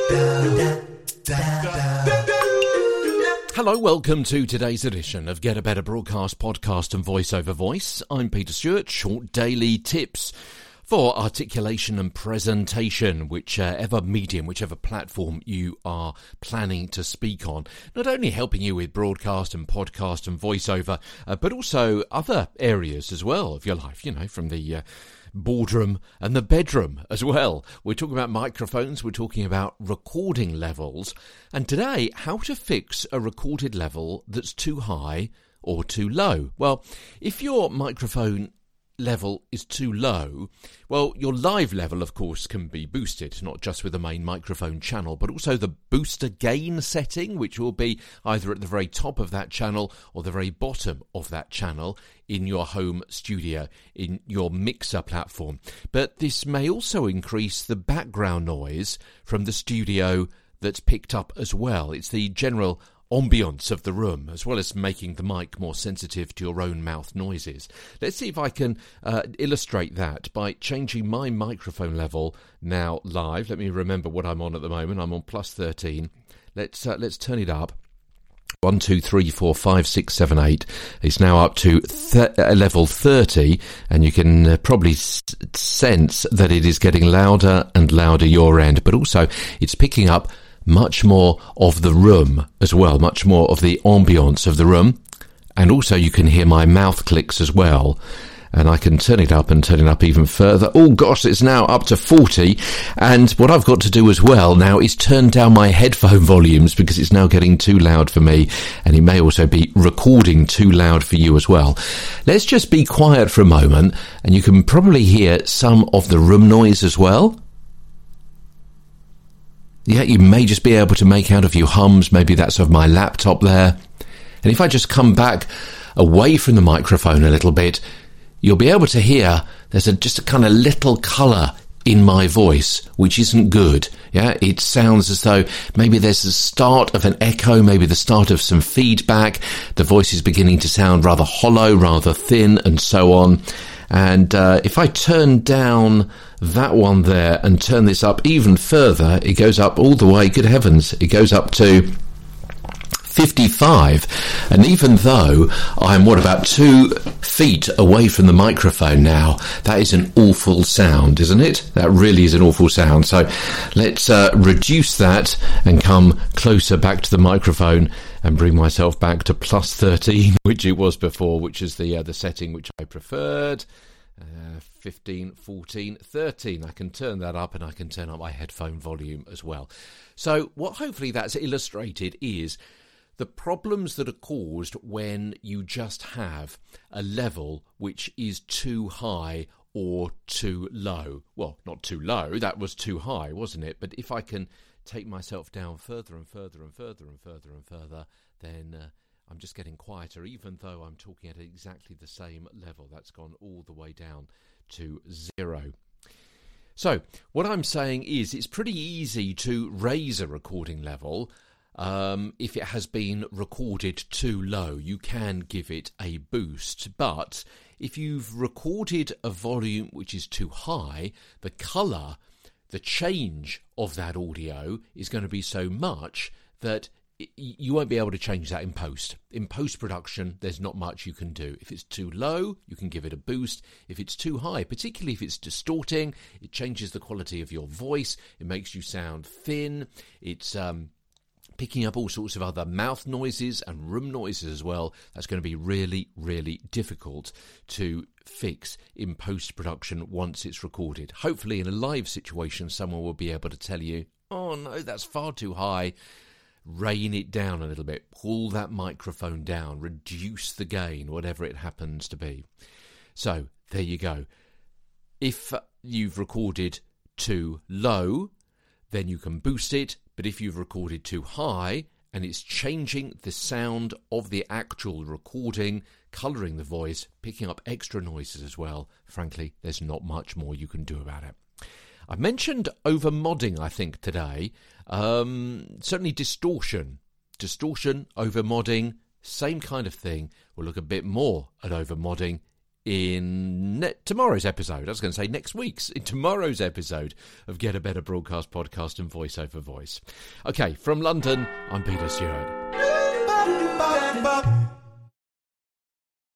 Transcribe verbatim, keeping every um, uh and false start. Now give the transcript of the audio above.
Hello, welcome to today's edition of Get a Better Broadcast Podcast and Voice Over Voice. I'm Peter Stewart, short daily tips for articulation and presentation, whichever medium, whichever platform you are planning to speak on. Not only helping you with broadcast and podcast and voiceover, uh, but also other areas as well of your life, you know, from the uh, boardroom and the bedroom as well. We're talking about microphones, we're talking about recording levels, and today, how to fix a recorded level that's too high or too low. Well, if your microphone level is too low, well, your live level, of course, can be boosted, not just with the main microphone channel, but also the booster gain setting, which will be either at the very top of that channel or the very bottom of that channel in your home studio, in your mixer platform. But this may also increase the background noise from the studio that's picked up as well. It's the general ambience of the room, as well as making the mic more sensitive to your own mouth noises. Let's see if I can uh, illustrate that by changing my microphone level now live. Let me remember what I'm on at the moment. I'm on plus thirteen. Let's uh, let's turn it up. One, two, three, four, five, six, seven, eight. It's now up to th- uh, level thirty, and you can uh, probably s- sense that it is getting louder and louder your end, but also it's picking up much more of the room as well, much more of the ambience of the room. And also you can hear my mouth clicks as well. And I can turn it up and turn it up even further. Oh gosh, it's now up to forty. And what I've got to do as well now is turn down my headphone volumes, because it's now getting too loud for me. And it may also be recording too loud for you as well. Let's just be quiet for a moment, and you can probably hear some of the room noise as well. Yeah, you may just be able to make out a few hums. Maybe that's of my laptop there. And if I just come back away from the microphone a little bit, you'll be able to hear there's a, just a kind of little colour in my voice, which isn't good. Yeah, it sounds as though maybe there's the start of an echo, maybe the start of some feedback. The voice is beginning to sound rather hollow, rather thin, and so on. And uh, if I turn down that one there and turn this up even further, it goes up all the way, good heavens, it goes up to fifty-five. And even though I'm, what, about two feet away from the microphone now, that is an awful sound, isn't it? That really is an awful sound. So let's uh, reduce that and come closer back to the microphone and bring myself back to plus thirteen, which it was before, which is the uh, the setting which I preferred. Uh, fifteen, fourteen, thirteen. I can turn that up, and I can turn up my headphone volume as well. So what hopefully that's illustrated is the problems that are caused when you just have a level which is too high or too low. Well, not too low, that was too high, wasn't it? But if I can take myself down further and further and further and further and further, then uh, I'm just getting quieter, even though I'm talking at exactly the same level. That's gone all the way down to zero. So what I'm saying is it's pretty easy to raise a recording level um, if it has been recorded too low. You can give it a boost, but if you've recorded a volume which is too high, the colour, the change of that audio is going to be so much that you won't be able to change that in post. In post-production, there's not much you can do. If it's too low, you can give it a boost. If it's too high, particularly if it's distorting, it changes the quality of your voice. It makes you sound thin. It's um, picking up all sorts of other mouth noises and room noises as well. That's going to be really, really difficult to fix in post-production once it's recorded. Hopefully in a live situation, someone will be able to tell you, oh no, that's far too high. Rein it down a little bit, pull that microphone down, reduce the gain, whatever it happens to be. So there you go. If you've recorded too low, then you can boost it. But if you've recorded too high and it's changing the sound of the actual recording, colouring the voice, picking up extra noises as well, frankly, there's not much more you can do about it. I mentioned over-modding, I think, today. Um, certainly distortion. Distortion, over-modding, same kind of thing. We'll look a bit more at over-modding in ne- tomorrow's episode. I was going to say next week's, in tomorrow's episode of Get a Better Broadcast Podcast and Voice Over Voice. Okay, from London, I'm Peter Stewart.